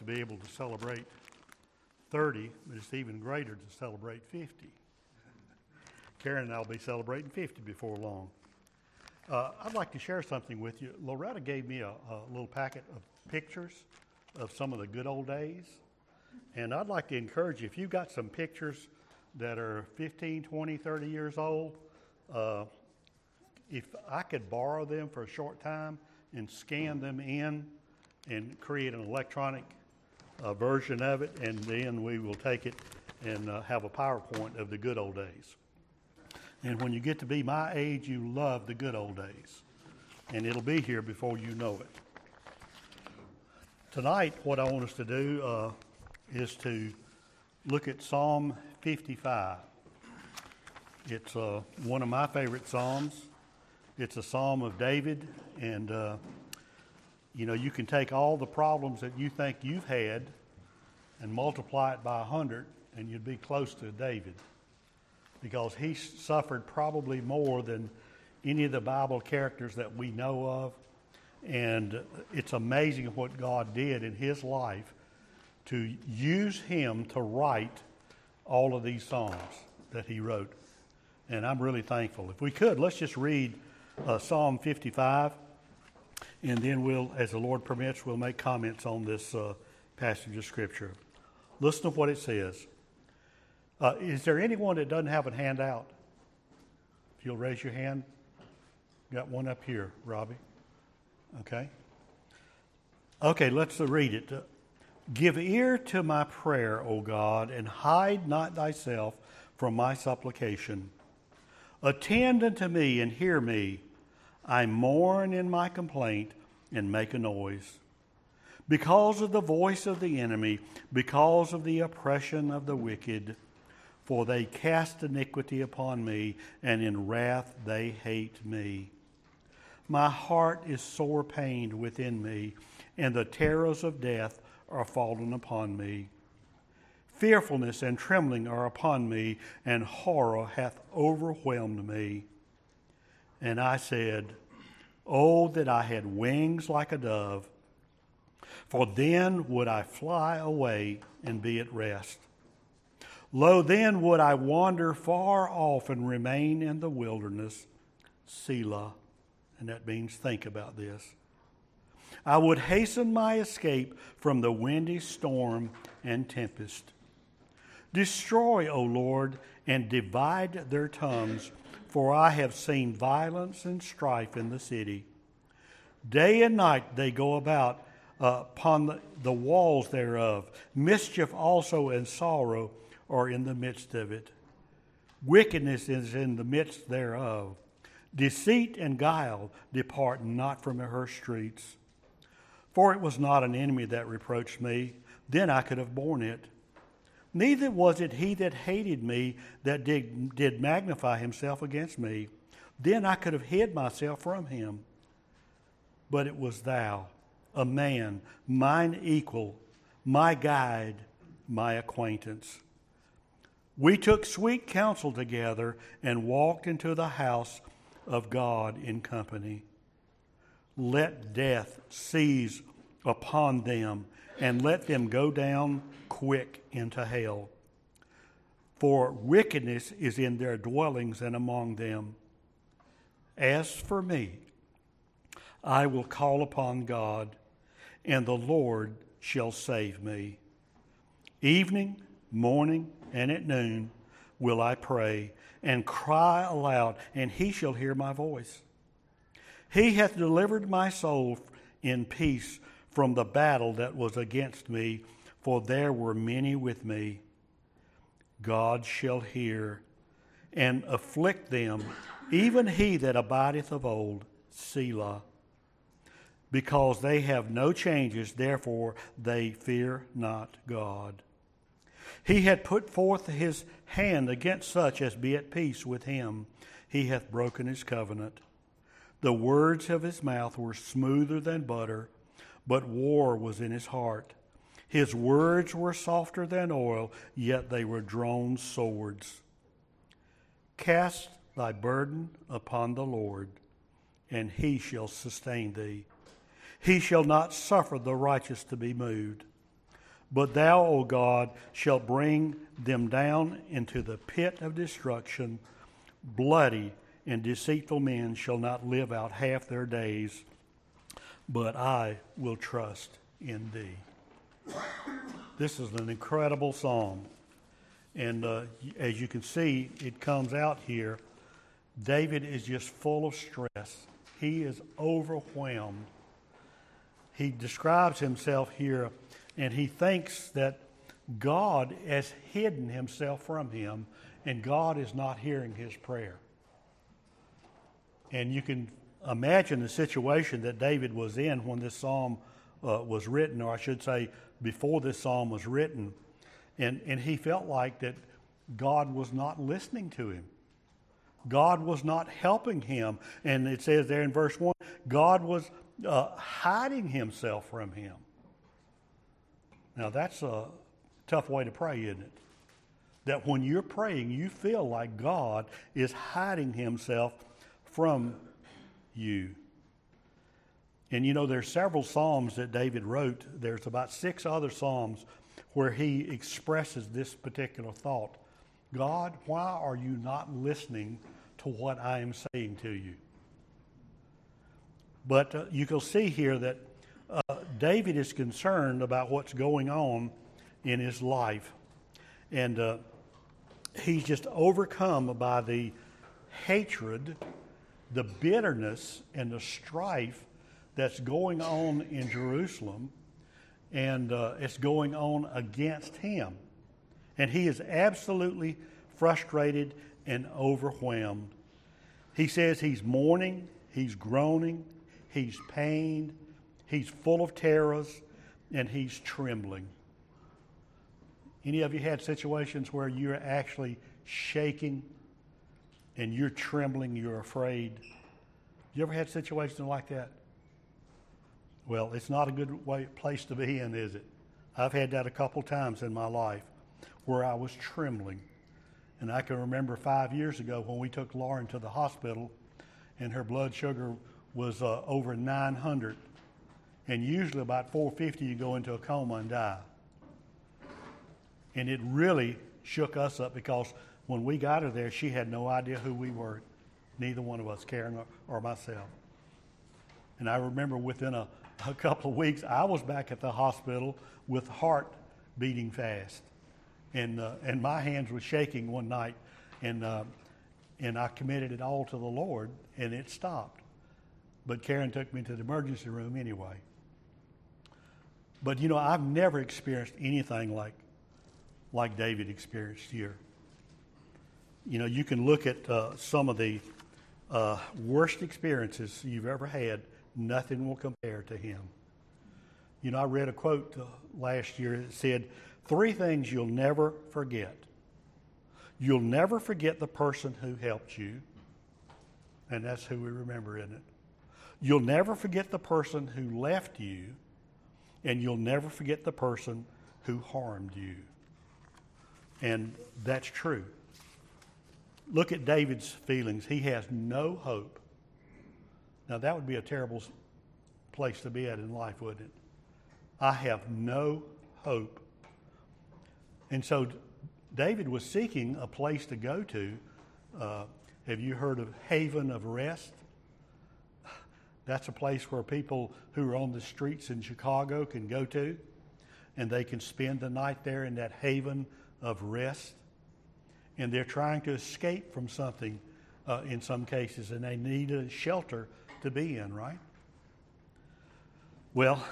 to be able to celebrate 30, but it's even greater to celebrate 50. Karen and I will be celebrating 50 before long. I'd like to share something with you. Loretta gave me a little packet of pictures of some of the good old days. And I'd like to encourage you, if you've got some pictures that are 15, 20, 30 years old, if I could borrow them for a short time and scan them in and create an electronic version of it, and then we will take it and have a PowerPoint of the good old days. And when you get to be my age, you love the good old days. And it'll be here before you know it. Tonight, what I want us to do is to look at Psalm 55. It's one of my favorite psalms. It's a psalm of David, and you can take all the problems that you think you've had and multiply it by 100, and you'd be close to David, because he suffered probably more than any of the Bible characters that we know of. And it's amazing what God did in his life to use him to write all of these songs that he wrote. And I'm really thankful. If we could, let's just read Psalm 55, and then we'll, as the Lord permits, we'll make comments on this passage of Scripture. Listen to what it says. Is there anyone that doesn't have a handout? If you'll raise your hand. Got one up here, Robbie. Okay, let's read it. Give ear to my prayer, O God, and hide not thyself from my supplication. Attend unto me and hear me. I mourn in my complaint and make a noise. Because of the voice of the enemy, because of the oppression of the wicked, for they cast iniquity upon me, and in wrath they hate me. My heart is sore pained within me, and the terrors of death are fallen upon me. Fearfulness and trembling are upon me, and horror hath overwhelmed me. And I said, Oh, that I had wings like a dove, for then would I fly away and be at rest. Lo, then would I wander far off and remain in the wilderness. Selah. And that means think about this. I would hasten my escape from the windy storm and tempest. Destroy, O Lord, and divide their tongues, for I have seen violence and strife in the city. Day and night they go about upon the walls thereof. Mischief also and sorrow are in the midst of it. Wickedness is in the midst thereof. Deceit and guile depart not from her streets. For it was not an enemy that reproached me, then I could have borne it. Neither was it he that hated me that did magnify himself against me, then I could have hid myself from him. But it was thou, a man, mine equal, my guide, my acquaintance. We took sweet counsel together and walked into the house of God in company. Let death seize upon them, and let them go down quick into hell. For wickedness is in their dwellings and among them. As for me, I will call upon God, and the Lord shall save me. Evening, morning, and at noon will I pray, and cry aloud, and he shall hear my voice. He hath delivered my soul in peace from the battle that was against me, for there were many with me. God shall hear and afflict them, even he that abideth of old. Selah. Because they have no changes, therefore they fear not God. He hath put forth his hand against such as be at peace with him. He hath broken his covenant. The words of his mouth were smoother than butter, but war was in his heart. His words were softer than oil, yet they were drawn swords. Cast thy burden upon the Lord, and he shall sustain thee. He shall not suffer the righteous to be moved. But thou, O God, shalt bring them down into the pit of destruction. Bloody and deceitful men shall not live out half their days, but I will trust in thee. This is an incredible psalm. And as you can see, it comes out here. David is just full of stress. He is overwhelmed. He describes himself here, and he thinks that God has hidden himself from him, and God is not hearing his prayer. And you can imagine the situation that David was in when this psalm was written, or I should say before this psalm was written. And he felt like that God was not listening to him. God was not helping him. And it says there in verse 1, God was hiding himself from him. Now that's a tough way to pray, isn't it? That when you're praying, you feel like God is hiding himself from you. And you know, there's several psalms that David wrote. There's about 6 other psalms where he expresses this particular thought. God, why are you not listening to what I am saying to you? But you can see here that David is concerned about what's going on in his life. And he's just overcome by the hatred, the bitterness, and the strife that's going on in Jerusalem. And it's going on against him. And he is absolutely frustrated and overwhelmed. He says he's mourning, he's groaning, he's pained, he's full of terrors, and he's trembling. Any of you had situations where you're actually shaking and you're trembling, you're afraid? You ever had situations like that? Well, it's not a good place to be in, is it? I've had that a couple times in my life where I was trembling. And I can remember 5 years ago when we took Lauren to the hospital and her blood sugar was over 900. And usually about 450 you go into a coma and die. And it really shook us up because when we got her there, she had no idea who we were, neither one of us, Karen or myself. And I remember within a couple of weeks, I was back at the hospital with heart beating fast. And my hands were shaking one night, and I committed it all to the Lord, and it stopped. But Karen took me to the emergency room anyway. But, you know, I've never experienced anything like David experienced here. You know, you can look at some of the worst experiences you've ever had. Nothing will compare to him. You know, I read a quote last year that said, 3 things you'll never forget. You'll never forget the person who helped you, and that's who we remember, isn't it? You'll never forget the person who left you, and you'll never forget the person who harmed you. And that's true. Look at David's feelings. He has no hope. Now, that would be a terrible place to be at in life, wouldn't it? I have no hope. And so David was seeking a place to go to. Have you heard of Haven of Rest? That's a place where people who are on the streets in Chicago can go to, and they can spend the night there in that haven of rest. And they're trying to escape from something in some cases, and they need a shelter to be in, right? Well,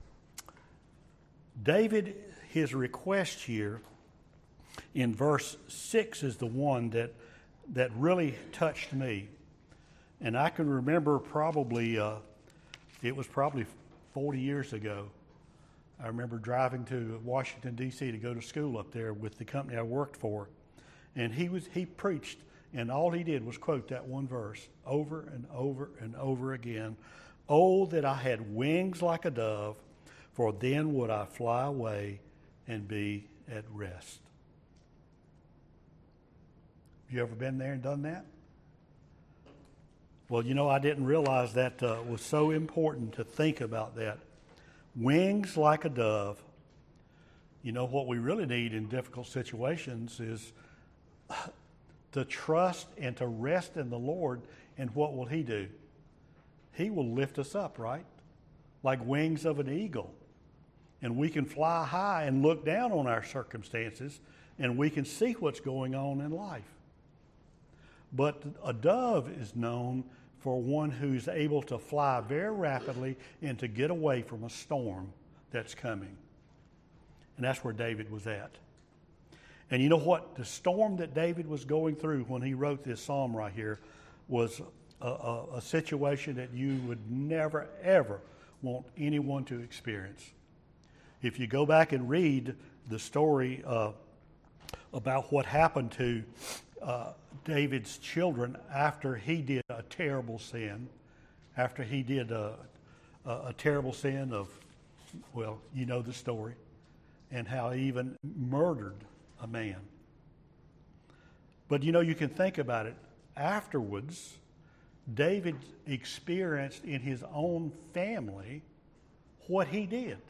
David, his request here in verse 6 is the one that really touched me. And I can remember it was probably 40 years ago. I remember driving to Washington, D.C. to go to school up there with the company I worked for. And he preached, and all he did was quote that one verse over and over and over again. Oh, that I had wings like a dove, for then would I fly away and be at rest. Have you ever been there and done that? Well, you know, I didn't realize that was so important to think about that. Wings like a dove, You know, what we really need in difficult situations is to trust and to rest in the Lord. And what will He do? He will lift us up, right? Like wings of an eagle. And we can fly high and look down on our circumstances, and we can see what's going on in life. But a dove is known for one who's able to fly very rapidly and to get away from a storm that's coming. And that's where David was at. And you know what? The storm that David was going through when he wrote this psalm right here was a situation that you would never, ever want anyone to experience. If you go back and read the story about what happened to David's children after he did a terrible sin, after he did a terrible sin of, well, you know the story, and how he even murdered a man. But you know, you can think about it. Afterwards, David experienced in his own family what he did.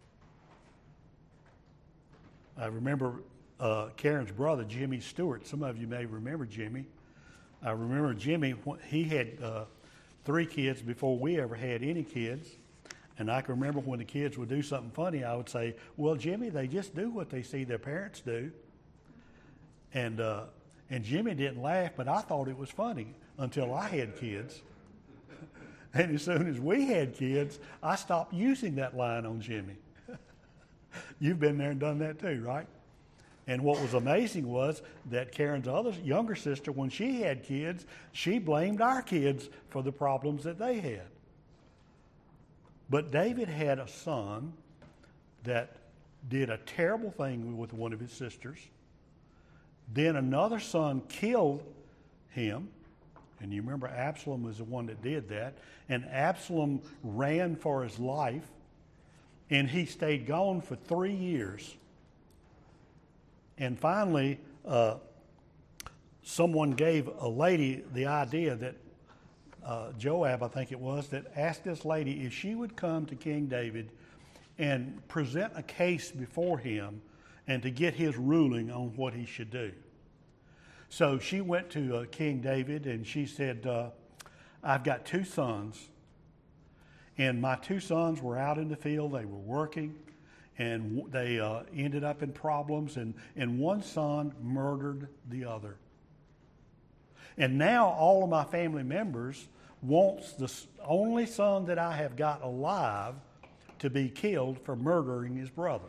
I remember Karen's brother, Jimmy Stewart. Some of you may remember Jimmy. I remember Jimmy, he had 3 kids before we ever had any kids. And I can remember when the kids would do something funny, I would say, well, Jimmy, they just do what they see their parents do. And Jimmy didn't laugh, but I thought it was funny until I had kids. And as soon as we had kids, I stopped using that line on Jimmy. You've been there and done that too, right? And what was amazing was that Karen's other younger sister, when she had kids, she blamed our kids for the problems that they had. But David had a son that did a terrible thing with one of his sisters. Then another son killed him. And you remember Absalom was the one that did that. And Absalom ran for his life. And he stayed gone for 3 years. And finally, someone gave a lady the idea that Joab, I think it was, that asked this lady if she would come to King David and present a case before him and to get his ruling on what he should do. So she went to King David and she said, I've got 2 sons, and my 2 sons were out in the field, they were working, and they ended up in problems, and one son murdered the other. And now all of my family members wants the only son that I have got alive to be killed for murdering his brother.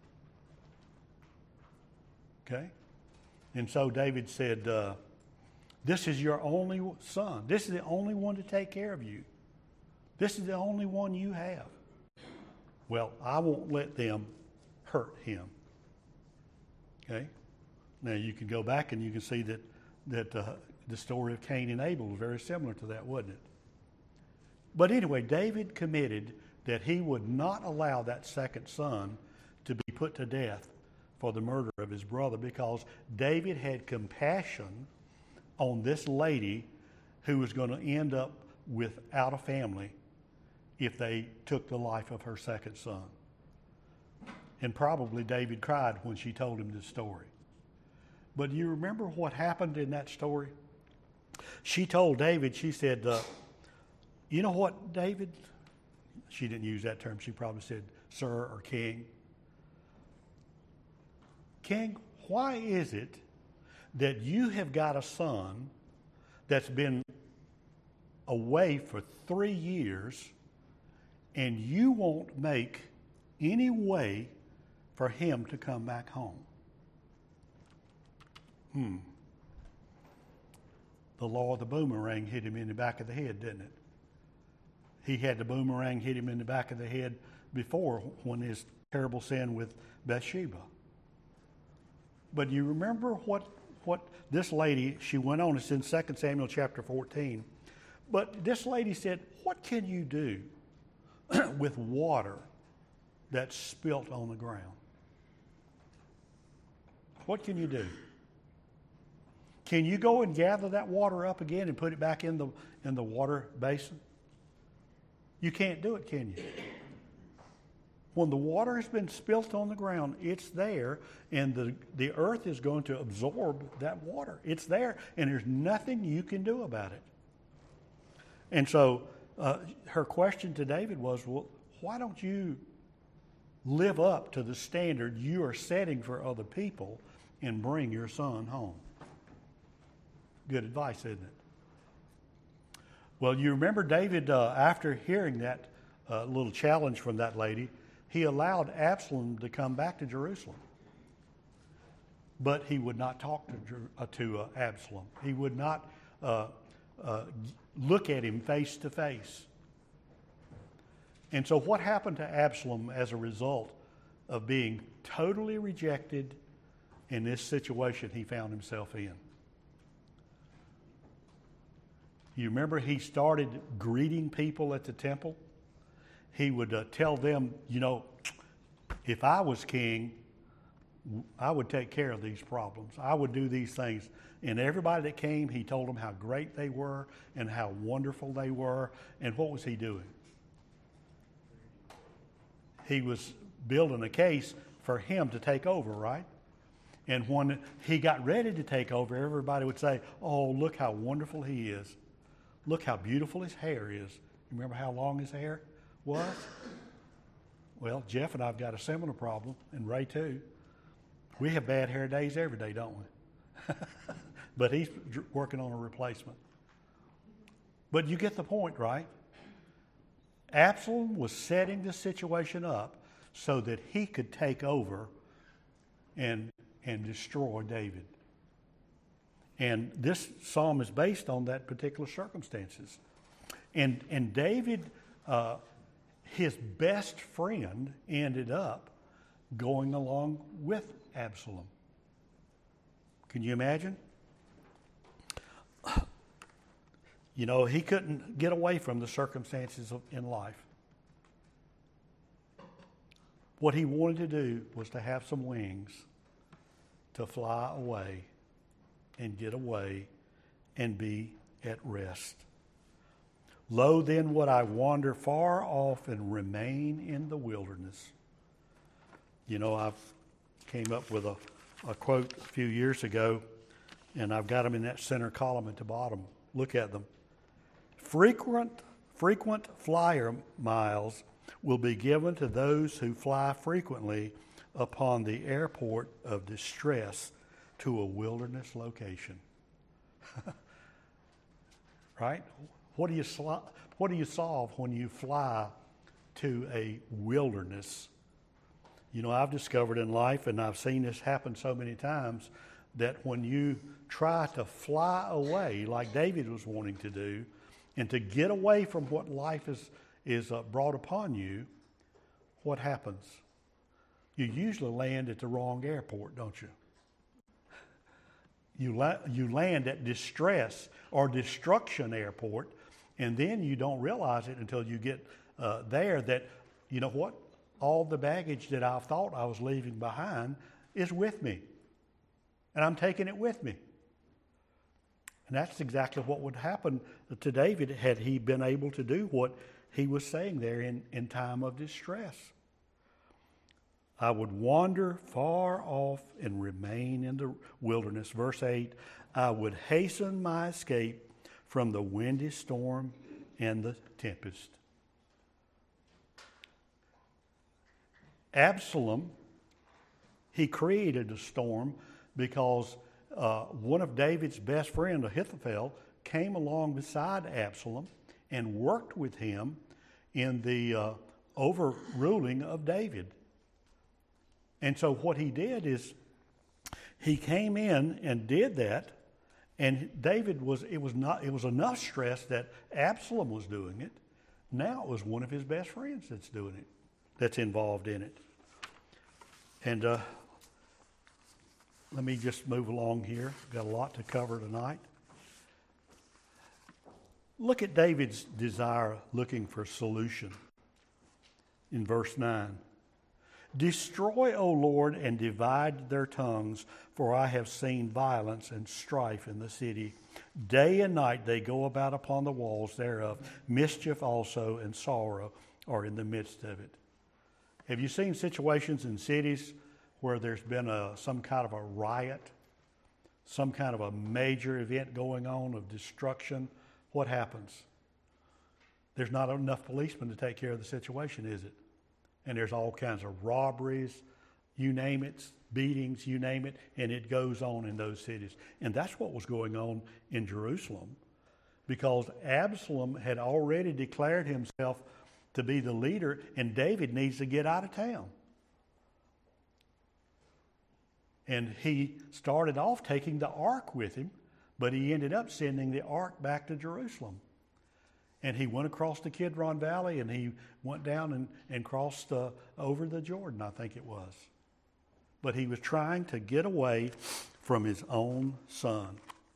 Okay? And so David said, this is your only son. This is the only one to take care of you. This is the only one you have. Well, I won't let them hurt him. Okay? Now you can go back and you can see that the story of Cain and Abel was very similar to that, wasn't it? But anyway, David committed that he would not allow that second son to be put to death for the murder of his brother, because David had compassion on this lady who was going to end up without a family if they took the life of her second son. And probably David cried when she told him this story. But do you remember what happened in that story? She told David, she said, you know what, David? She didn't use that term. She probably said, sir or king. King, why is it that you have got a son that's been away for 3 years and you won't make any way for him to come back home? The law of the boomerang hit him in the back of the head, didn't it? He had the boomerang hit him in the back of the head before, when his terrible sin with Bathsheba. But you remember what this lady, she went on, it's in 2 Samuel chapter 14. But this lady said, what can you do with water that's spilt on the ground? What can you do? Can you go and gather that water up again and put it back in the water basin? You can't do it, can you? When the water has been spilt on the ground, it's there, and the earth is going to absorb that water. It's there, and there's nothing you can do about it. And so her question to David was, well, why don't you live up to the standard you are setting for other people and bring your son home? Good advice, isn't it? Well, you remember David, after hearing that little challenge from that lady, he allowed Absalom to come back to Jerusalem. But he would not talk to Absalom. He would not look at him face to face. And so what happened to Absalom as a result of being totally rejected in this situation he found himself in? You remember he started greeting people at the temple? He would tell them, if I was king, I would take care of these problems. I would do these things. And everybody that came, he told them how great they were and how wonderful they were. And what was he doing? He was building a case for him to take over, right? And when he got ready to take over, everybody would say, oh, look how wonderful he is. Look how beautiful his hair is. You remember how long his hair was? Well, Jeff and I've got a similar problem, and Ray too. We have bad hair days every day, don't we? But he's working on a replacement. But you get the point, right? Absalom was setting the situation up so that he could take over and destroy David. And this psalm is based on that particular circumstances. And David, his best friend, ended up going along with Absalom. Can you imagine? He couldn't get away from the circumstances in life. What he wanted to do was to have some wings to fly away and get away and be at rest. Lo, then would I wander far off and remain in the wilderness. I've came up with a quote a few years ago, and I've got them in that center column at the bottom. Look at them. Frequent flyer miles will be given to those who fly frequently upon the airport of distress to a wilderness location. Right? What do you solve when you fly to a wilderness? I've discovered in life, and I've seen this happen so many times, that when you try to fly away, like David was wanting to do, and to get away from what life is brought upon you, what happens? You usually land at the wrong airport, don't you? You land at distress or destruction airport, and then you don't realize it until you get there that, all the baggage that I thought I was leaving behind is with me. And I'm taking it with me. And that's exactly what would happen to David had he been able to do what he was saying there in time of distress. I would wander far off and remain in the wilderness. Verse 8, I would hasten my escape from the windy storm and the tempest. Absalom, he created a storm because one of David's best friends, Ahithophel, came along beside Absalom and worked with him in the overruling of David. And so what he did is he came in and did that, and it was enough stress that Absalom was doing it. Now it was one of his best friends that's doing it, that's involved in it. And let me just move along here. We've got a lot to cover tonight. Look at David's desire looking for solution in verse 9. Destroy, O Lord, and divide their tongues, for I have seen violence and strife in the city. Day and night they go about upon the walls thereof. Mischief also and sorrow are in the midst of it. Have you seen situations in cities where there's been some kind of a riot, some kind of a major event going on of destruction? What happens? There's not enough policemen to take care of the situation, is it? And there's all kinds of robberies, you name it, beatings, you name it, and it goes on in those cities. And that's what was going on in Jerusalem, because Absalom had already declared himself to be the leader, and David needs to get out of town. And he started off taking the ark with him, but he ended up sending the ark back to Jerusalem. And he went across the Kidron Valley, and he went down and crossed over the Jordan, I think it was. But he was trying to get away from his own son.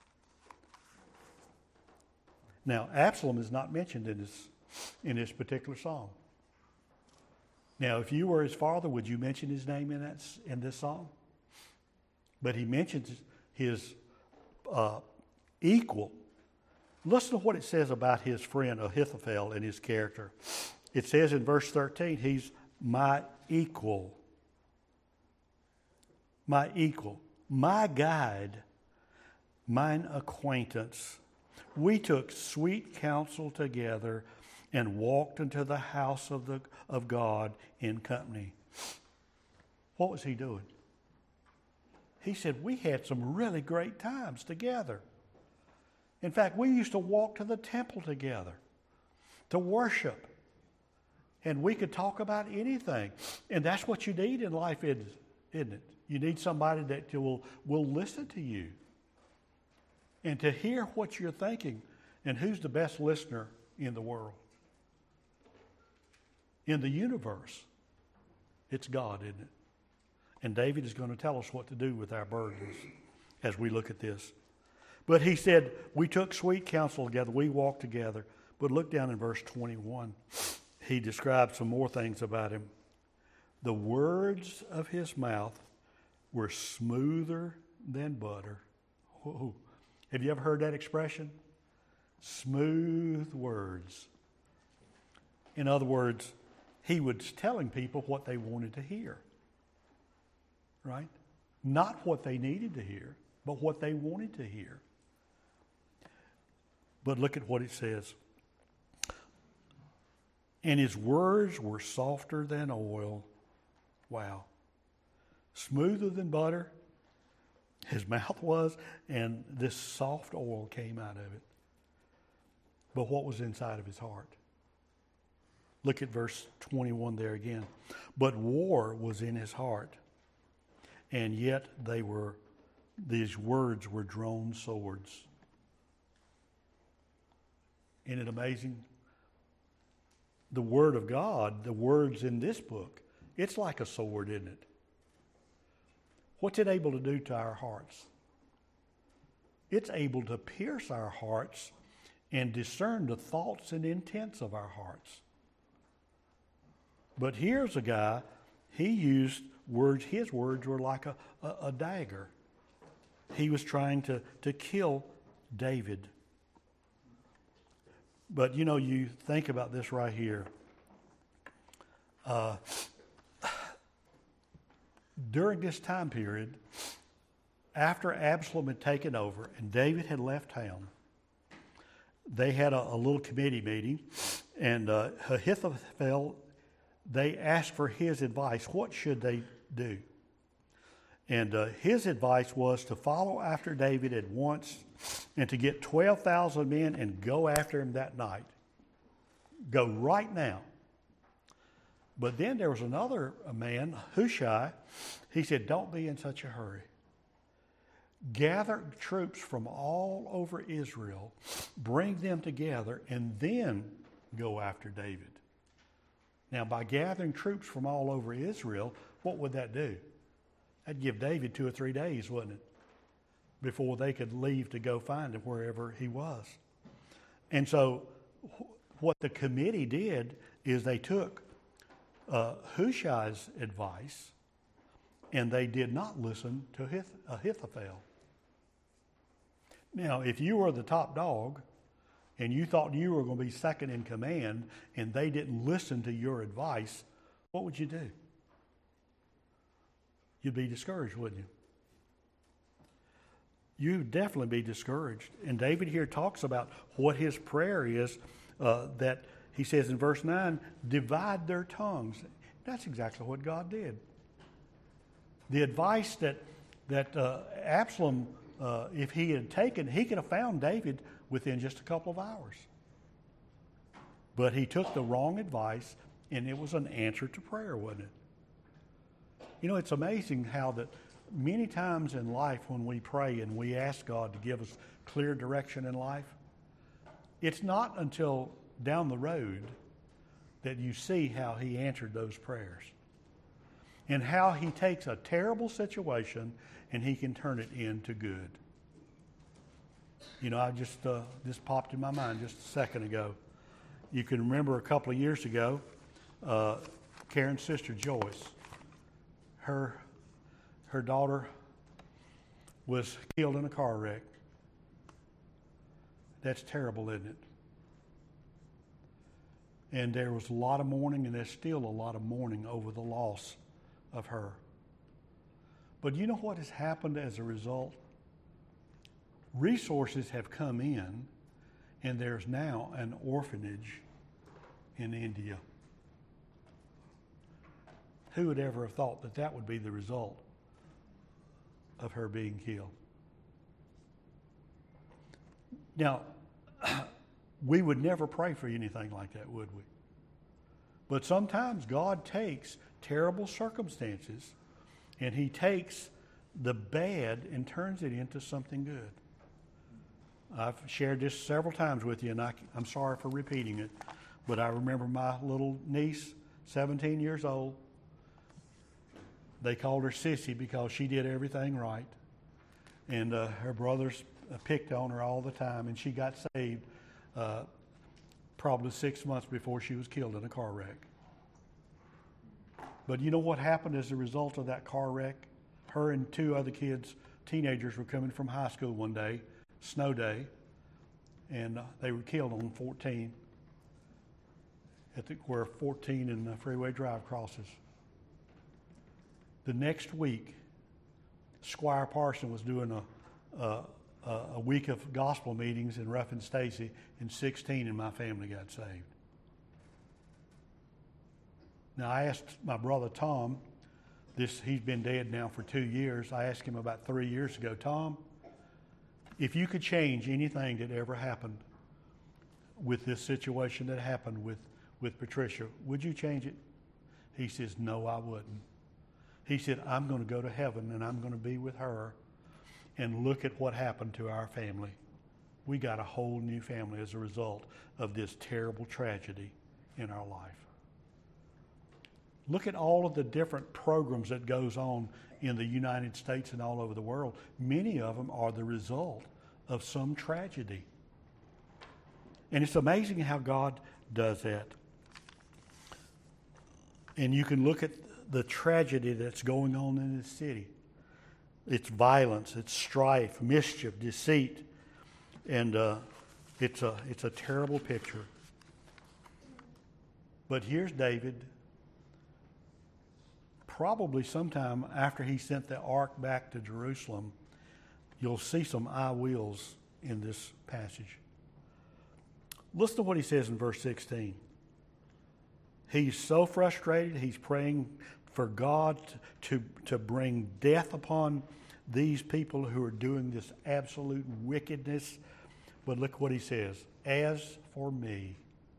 Now, Absalom is not mentioned in this particular song. Now, if you were his father, would you mention his name in this song? But he mentions his equal. Listen to what it says about his friend Ahithophel and his character. It says in verse 13, he's my equal. My equal, my guide, mine acquaintance. We took sweet counsel together and walked into the house of God in company. What was he doing? He said, we had some really great times together. In fact, we used to walk to the temple together to worship. And we could talk about anything. And that's what you need in life, isn't it? You need somebody that will listen to you and to hear what you're thinking. And who's the best listener in the world? In the universe. It's God, isn't it? And David is going to tell us what to do with our burdens as we look at this. But he said, we took sweet counsel together. We walked together. But look down in verse 21. He describes some more things about him. The words of his mouth were smoother than butter. Whoa. Have you ever heard that expression? Smooth words. In other words, he was telling people what they wanted to hear. Right? Not what they needed to hear, but what they wanted to hear. But look at what it says. And his words were softer than oil. Wow. Smoother than butter, his mouth was, and this soft oil came out of it. But what was inside of his heart? Look at verse 21 there again. But war was in his heart, and yet these words were drawn swords. Isn't it amazing? The Word of God, the words in this book, it's like a sword, isn't it? What's it able to do to our hearts? It's able to pierce our hearts and discern the thoughts and intents of our hearts. But here's a guy, he used words, his words were like a dagger. He was trying to kill David. But you think about this right here. During this time period, after Absalom had taken over and David had left town, they had a little committee meeting, and Ahithophel, they asked for his advice. What should they do? And his advice was to follow after David at once and to get 12,000 men and go after him that night. Go right now. But then there was another man, Hushai. He said, don't be in such a hurry. Gather troops from all over Israel, bring them together, and then go after David. Now, by gathering troops from all over Israel, what would that do? That'd give David 2 or 3 days, wouldn't it? Before they could leave to go find him wherever he was. And so what the committee did is they took Hushai's advice, and they did not listen to Ahithophel. Now, if you were the top dog and you thought you were going to be second in command and they didn't listen to your advice, what would you do? you'd be discouraged, wouldn't you? You'd definitely be discouraged. And David here talks about what his prayer is, that he says in verse 9, divide their tongues. That's exactly what God did. The advice that Absalom, if he had taken, he could have found David within just a couple of hours. But he took the wrong advice, and it was an answer to prayer, wasn't it? You know, it's amazing how that many times in life when we pray and we ask God to give us clear direction in life, it's not until down the road that you see how he answered those prayers and how he takes a terrible situation and he can turn it into good. You know, I just, this popped in my mind just a second ago. You can remember a couple of years ago, Karen's sister Joyce, her daughter was killed in a car wreck. That's terrible, isn't it? And there was a lot of mourning, and there's still a lot of mourning over the loss of her. But you know what has happened as a result? Resources have come in, and there's now an orphanage in India. Who would ever have thought that that would be the result of her being killed? Now, we would never pray for anything like that, would we? But sometimes God takes terrible circumstances and he takes the bad and turns it into something good. I've shared this several times with you, and I'm sorry for repeating it, but I remember my little niece, 17 years old. They called her Sissy because she did everything right. And her brothers picked on her all the time, and she got saved probably 6 months before she was killed in a car wreck. But you know what happened as a result of that car wreck? Her and two other kids, teenagers, were coming from high school one day, snow day, and they were killed on 14, where 14 and Freeway Drive crosses. The next week, Squire Parson was doing a week of gospel meetings in Ruffin Stacy, and 16 in my family got saved. Now, I asked my brother Tom, he's been dead now for 2 years. I asked him about 3 years ago, Tom, if you could change anything that ever happened with this situation that happened with Patricia, would you change it? He says, no, I wouldn't. He said, I'm going to go to heaven and I'm going to be with her and look at what happened to our family. We got a whole new family as a result of this terrible tragedy in our life. Look at all of the different programs that goes on in the United States and all over the world. Many of them are the result of some tragedy. And it's amazing how God does that. And you can look at the tragedy that's going on in this city. It's violence, it's strife, mischief, deceit, and it's a terrible picture. But here's David, probably sometime after he sent the ark back to Jerusalem. You'll see some I wills in this passage. Listen to what he says in verse 16. He's so frustrated, he's praying for God to bring death upon these people who are doing this absolute wickedness. But look what he says. As for me,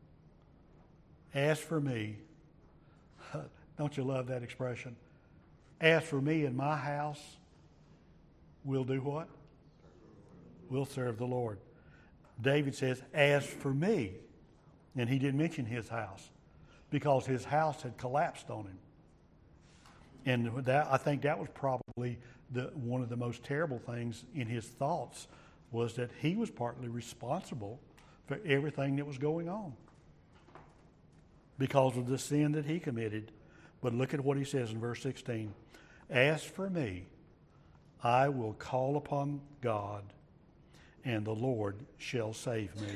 don't you love that expression? As for me and my house, we'll do what? We'll serve the Lord. David says, as for me, and he didn't mention his house because his house had collapsed on him. And I think that was probably one of the most terrible things in his thoughts, was that he was partly responsible for everything that was going on because of the sin that he committed. But look at what he says in verse 16. As for me, I will call upon God, and the Lord shall save me.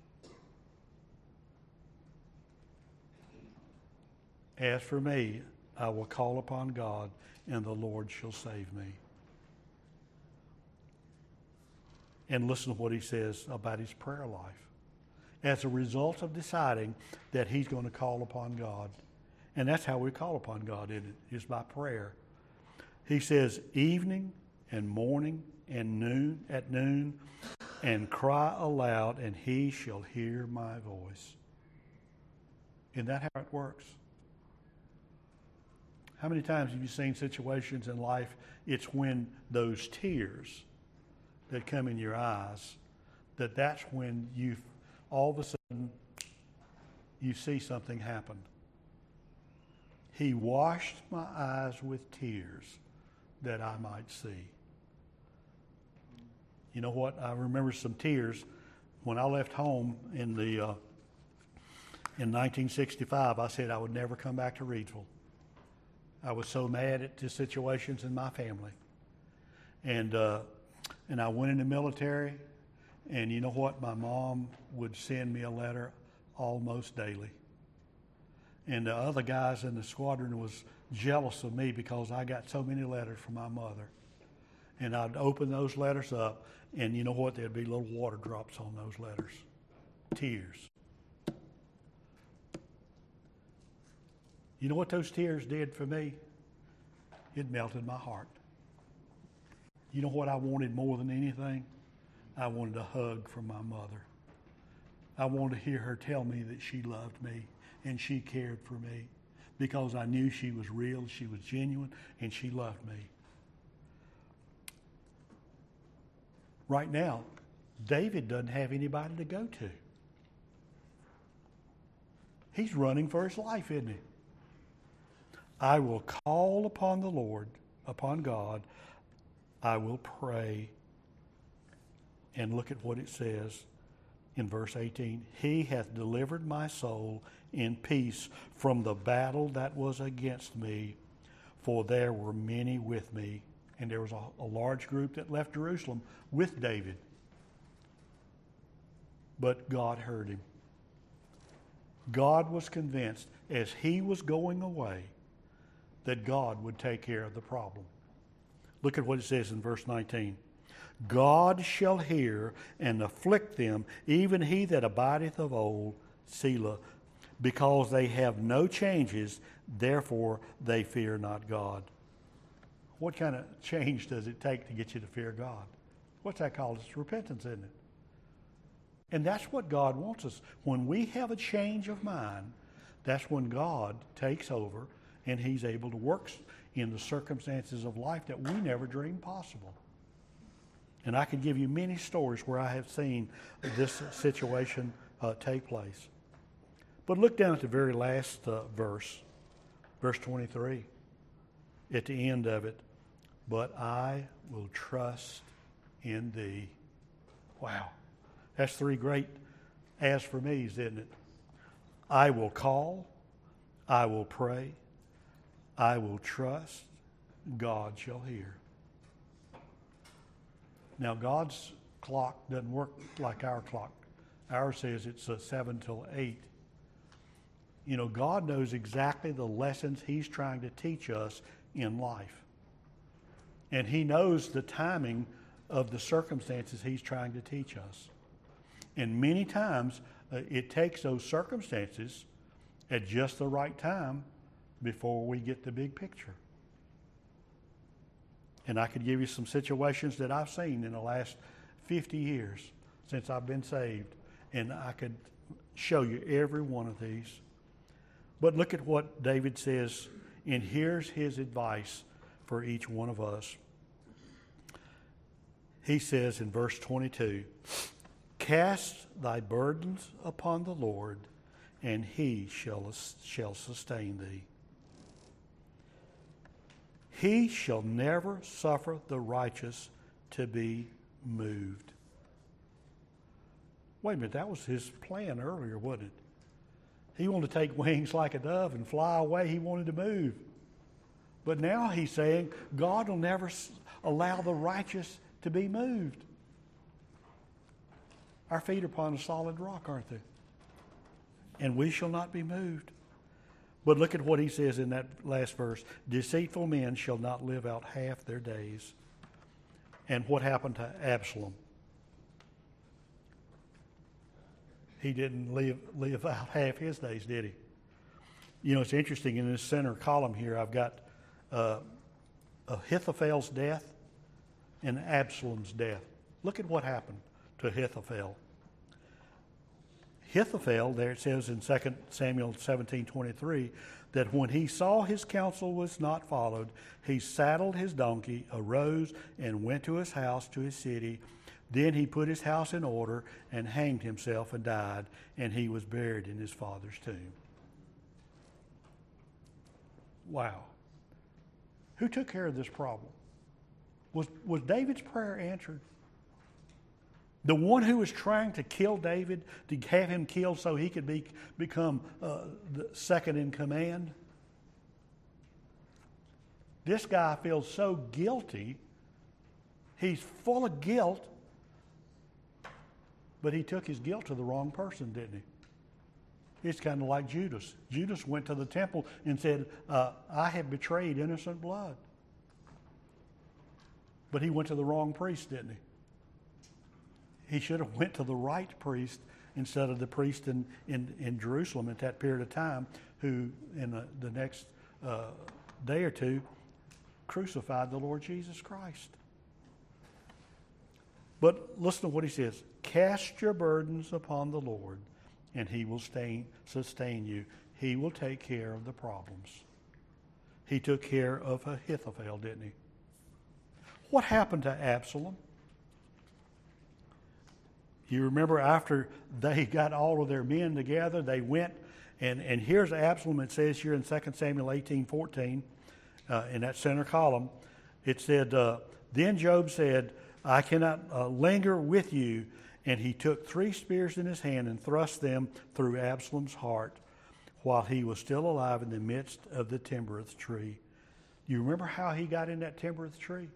As for me, I will call upon God, and the Lord shall save me. And listen to what he says about his prayer life. As a result of deciding that he's going to call upon God. And that's how we call upon God, isn't it? Is by prayer. He says, evening and morning and noon, and cry aloud, and he shall hear my voice. Isn't that how it works? How many times have you seen situations in life, it's when those tears that come in your eyes, that's when you all of a sudden you see something happen. He washed my eyes with tears that I might see. You know what? I remember some tears when I left home in 1965. I said I would never come back to Reidsville. I was so mad at the situations in my family, and I went in the military. And you know what? My mom would send me a letter almost daily. And the other guys in the squadron was jealous of me because I got so many letters from my mother. And I'd open those letters up, and you know what? There'd be little water drops on those letters. Tears. You know what those tears did for me? It melted my heart. You know what I wanted more than anything? I wanted a hug from my mother. I wanted to hear her tell me that she loved me and she cared for me because I knew she was real, she was genuine, and she loved me. Right now, David doesn't have anybody to go to. He's running for his life, isn't he? I will call upon the Lord, upon God. I will pray. And look at what it says in verse 18. He hath delivered my soul in peace from the battle that was against me, for there were many with me. And there was a large group that left Jerusalem with David. But God heard him. God was convinced as he was going away that God would take care of the problem. Look at what it says in verse 19. God shall hear and afflict them, even he that abideth of old, Selah, because they have no changes, therefore they fear not God. What kind of change does it take to get you to fear God? What's that called? It's repentance, isn't it? And that's what God wants us. When we have a change of mind, that's when God takes over and he's able to work in the circumstances of life that we never dreamed possible. And I could give you many stories where I have seen this situation take place. But look down at the very last verse 23, at the end of it. But I will trust in thee. Wow. That's three great as for me's, isn't it? I will call, I will pray, I will trust, God shall hear. Now, God's clock doesn't work like our clock. Ours says it's 7 till 8. You know, God knows exactly the lessons he's trying to teach us in life. And he knows the timing of the circumstances he's trying to teach us. And many times, it takes those circumstances at just the right time before we get the big picture. And I could give you some situations that I've seen in the last 50 years since I've been saved. And I could show you every one of these. But look at what David says, and here's his advice for each one of us. He says in verse 22, cast thy burdens upon the Lord, and he shall sustain thee. He shall never suffer the righteous to be moved. Wait a minute, that was his plan earlier, wasn't it? He wanted to take wings like a dove and fly away. He wanted to move. But now he's saying God will never allow the righteous to be moved. Our feet are upon a solid rock, aren't they? And we shall not be moved. But look at what he says in that last verse. Deceitful men shall not live out half their days. And what happened to Absalom? He didn't live out half his days, did he? You know, it's interesting. In this center column here, I've got Ahithophel's death and Absalom's death. Look at what happened to Ahithophel. Ahithophel, there it says in 2 Samuel 17:23, that when he saw his counsel was not followed, he saddled his donkey, arose, and went to his house, to his city. Then he put his house in order and hanged himself and died, and he was buried in his father's tomb. Wow. Who took care of this problem? Was David's prayer answered? The one who was trying to kill David, to have him killed so he could become the second in command? This guy feels so guilty. He's full of guilt, but he took his guilt to the wrong person, didn't he? It's kind of like Judas. Judas went to the temple and said, I have betrayed innocent blood. But he went to the wrong priest, didn't he? He should have went to the right priest instead of the priest in Jerusalem at that period of time, who in the next day or two crucified the Lord Jesus Christ. But listen to what he says. Cast your burdens upon the Lord, and he will sustain you. He will take care of the problems. He took care of Ahithophel, didn't he? What happened to Absalom? You remember after they got all of their men together, they went, and here's Absalom. It says here in 2 Samuel 18:14, in that center column, it said, Then Joab said, I cannot linger with you. And he took 3 spears in his hand and thrust them through Absalom's heart while he was still alive in the midst of the terebinth tree. You remember how he got in that terebinth tree?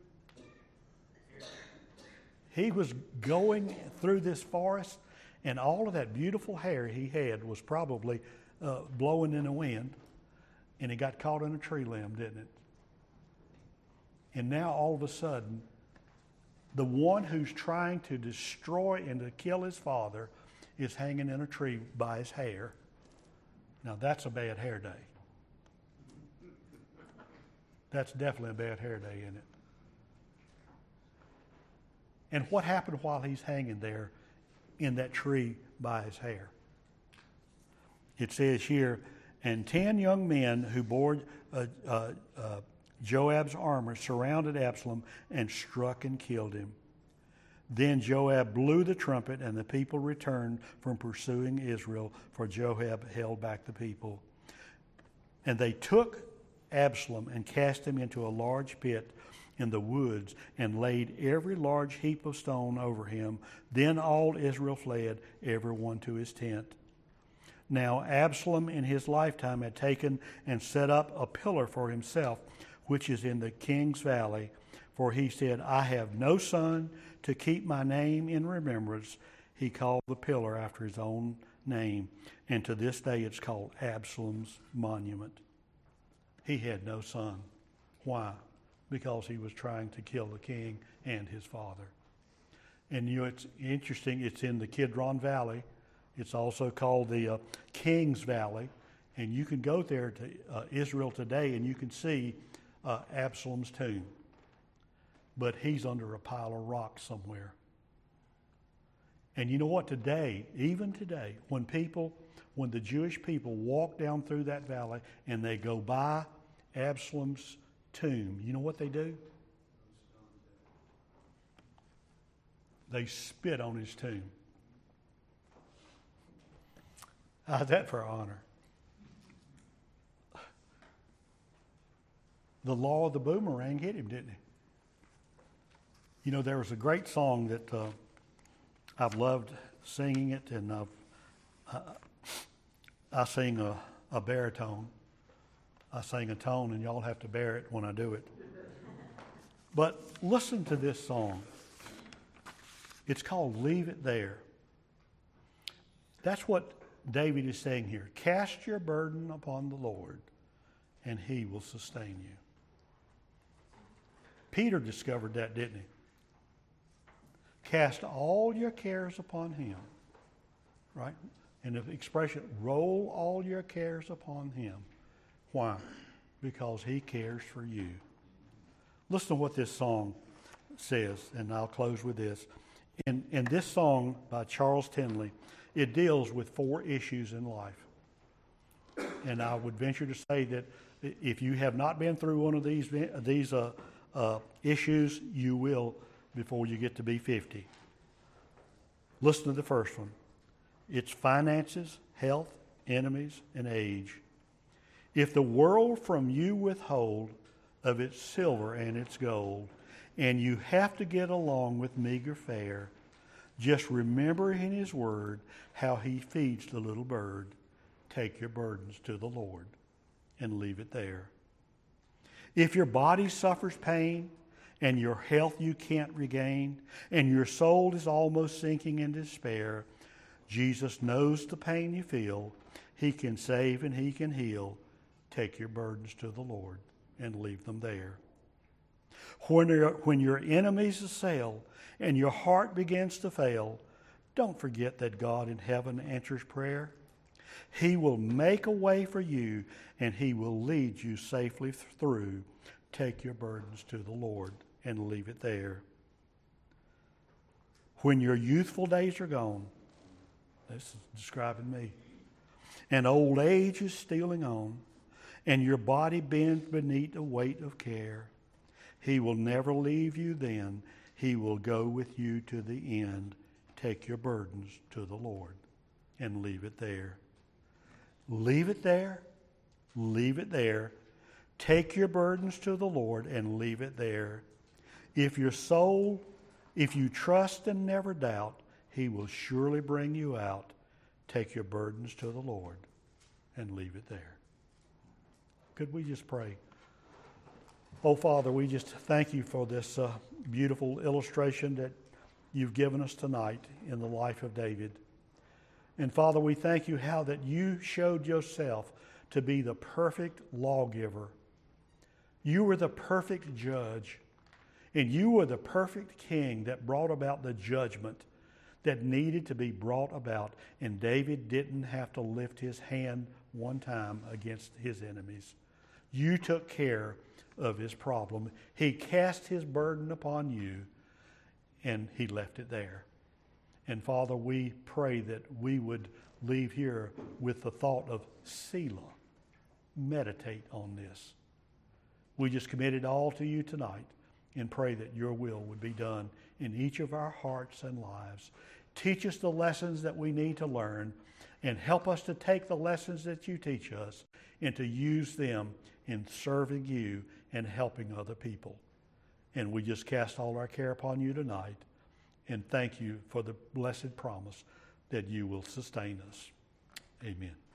He was going through this forest, and all of that beautiful hair he had was probably blowing in the wind, and it got caught in a tree limb, didn't it? And now all of a sudden, the one who's trying to destroy and to kill his father is hanging in a tree by his hair. Now that's a bad hair day. That's definitely a bad hair day, isn't it? And what happened while he's hanging there in that tree by his hair? It says here, and 10 young men who bore Joab's armor surrounded Absalom and struck and killed him. Then Joab blew the trumpet, and the people returned from pursuing Israel, for Joab held back the people. And they took Absalom and cast him into a large pit in the woods and laid every large heap of stone over him. Then all Israel fled, every one to his tent. Now Absalom in his lifetime had taken and set up a pillar for himself, which is in the king's valley. For he said, I have no son to keep my name in remembrance. He called the pillar after his own name. And to this day it's called Absalom's monument. He had no son. Why? Because he was trying to kill the king and his father. And you know, it's interesting, it's in the Kidron Valley. It's also called the King's Valley. And you can go there to Israel today and you can see Absalom's tomb. But he's under a pile of rocks somewhere. And you know what? Today, even today, when the Jewish people walk down through that valley and they go by Absalom's tomb, you know what they do? They spit on his tomb. How's that for honor? The law of the boomerang hit him, didn't it? You know, there was a great song that I've loved singing it, and I sing a baritone. I sing a tone, and y'all have to bear it when I do it. But listen to this song. It's called Leave It There. That's what David is saying here, cast your burden upon the Lord, and he will sustain you. Peter discovered that, didn't he? Cast all your cares upon him, right? And the expression, roll all your cares upon him. Why? Because he cares for you. Listen to what this song says, and I'll close with this. In this song by Charles Tindley, it deals with 4 issues in life. And I would venture to say that if you have not been through one of these issues, you will before you get to be 50. Listen to the first one. It's finances, health, enemies, and age. If the world from you withhold of its silver and its gold, and you have to get along with meager fare, just remember in his word how he feeds the little bird. Take your burdens to the Lord and leave it there. If your body suffers pain and your health you can't regain and your soul is almost sinking in despair, Jesus knows the pain you feel. He can save and he can heal. Take your burdens to the Lord and leave them there. When your enemies assail and your heart begins to fail, don't forget that God in heaven answers prayer. He will make a way for you, and he will lead you safely through. Take your burdens to the Lord and leave it there. When your youthful days are gone, this is describing me, and old age is stealing on, and your body bends beneath the weight of care, he will never leave you then. He will go with you to the end. Take your burdens to the Lord and leave it there. Leave it there. Leave it there. Take your burdens to the Lord and leave it there. If you trust and never doubt, he will surely bring you out. Take your burdens to the Lord and leave it there. Could we just pray? Oh, Father, we just thank you for this beautiful illustration that you've given us tonight in the life of David. And Father, we thank you how that you showed yourself to be the perfect lawgiver. You were the perfect judge, and you were the perfect king that brought about the judgment that needed to be brought about. And David didn't have to lift his hand one time against his enemies. You took care of his problem. He cast his burden upon you, and he left it there. And Father, we pray that we would leave here with the thought of Selah. Meditate on this. We just commit it all to you tonight and pray that your will would be done in each of our hearts and lives. Teach us the lessons that we need to learn, and help us to take the lessons that you teach us and to use them in serving you and helping other people. And we just cast all our care upon you tonight and thank you for the blessed promise that you will sustain us. Amen.